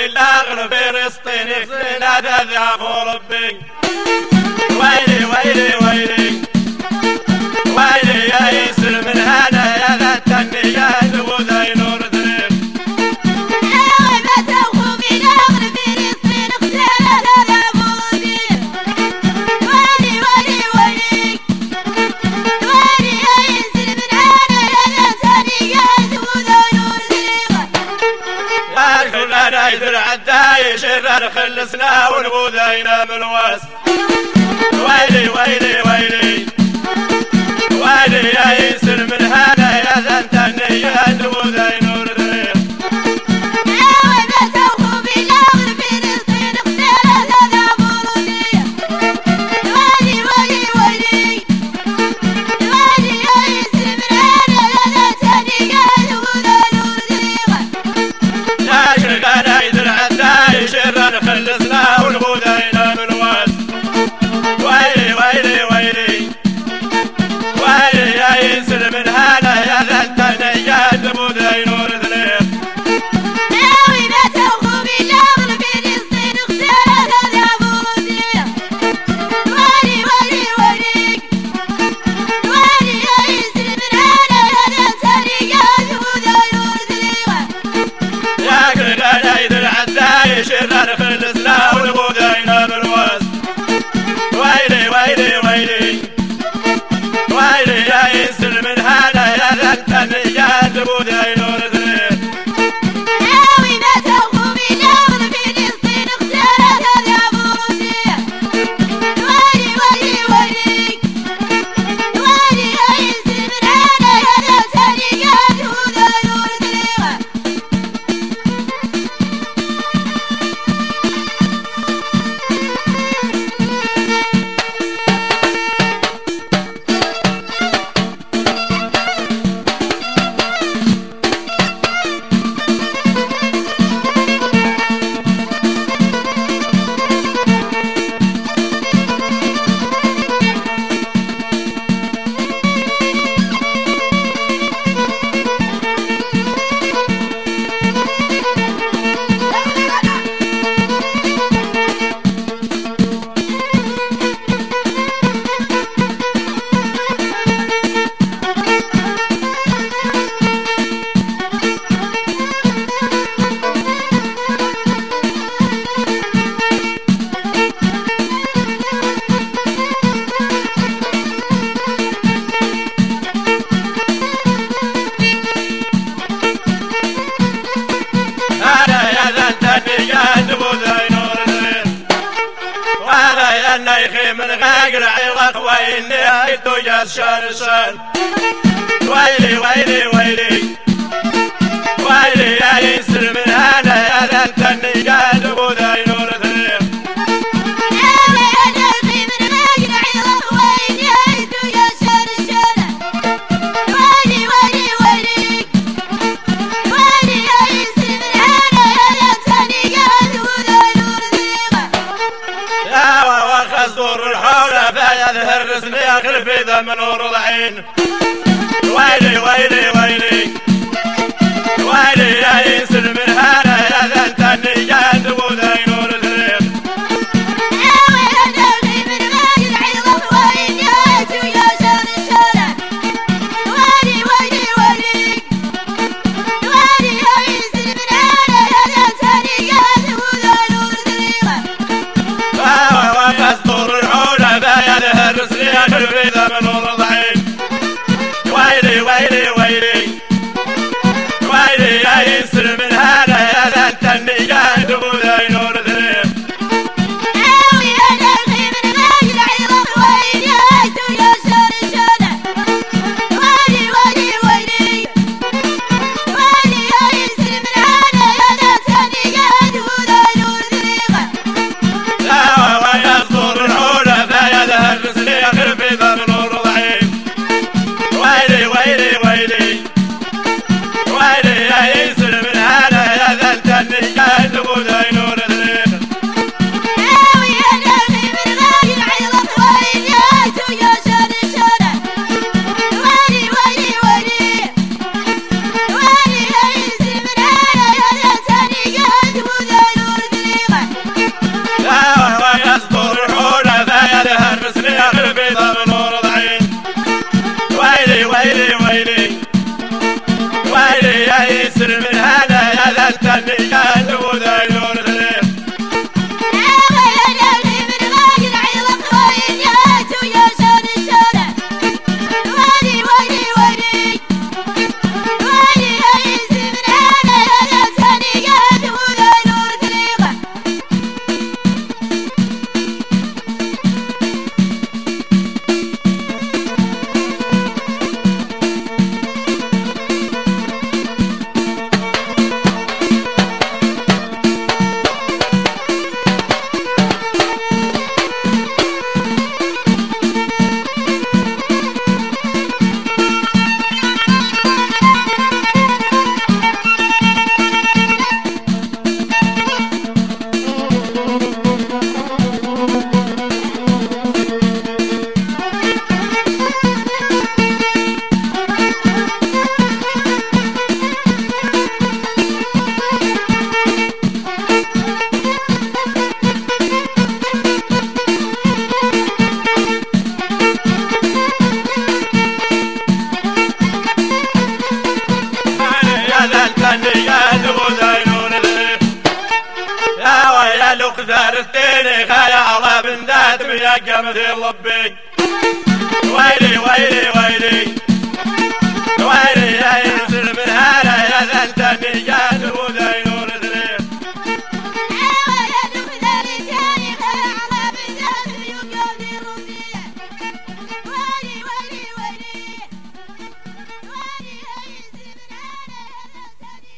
الأغل فلسطين يخزينا تذهب ربي ويلي ويلي ويلي ويلي يا يسر من هذا يا ذا التنيات وذي نور ذريب يدر عداي شرر خلصنا ونبوذينا من الواس ويلي ويلي ويلي ويلي يا يسر من هذا يا ذا التنيات وذي نور ذريب شرر خلصنا ونبوذينا من الواس ويلي ويلي ويلي ويلي يا يسر من هذا يا ذا التنيات وذي نور ذريب شرر خلصنا ونبوذينا من الواس ويلي ويلي ويلي ويلي يا يسر من هذا يا ذا التنيات وذي نور ذريب من غاقر عيضك وإني أيتو جاز شان ويلي ويلي ويلي ويلي يا يسر من هذا يا ذا التنيات وذي نور ذريب دور الحولة فيظهر رسمي آخر في ذم نور العين ويلي ويلي ويلي ويلي يا يسر من هذا يا ذا التنيات وذي نور ذريب في ذم نور العين ويلي ويلي ويلي ويلي يا يسر من هذا يا ذا التنيات وذي نور ذريب في ذم نور العين ثارتيني خايا على بن ذات يا قمث اللبي ويلي ويلي ويلي ويلي يا